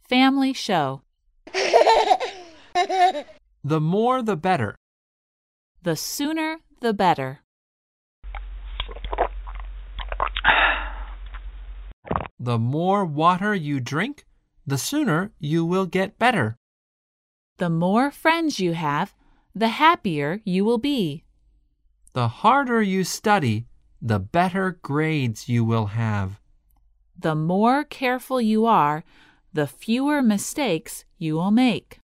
Family show. The more the better. The sooner the better. The more water you drink, the sooner you will get better. The more friends you have, the happier you will be. The harder you study, the better grades you will have. The more careful you are, the fewer mistakes you will make.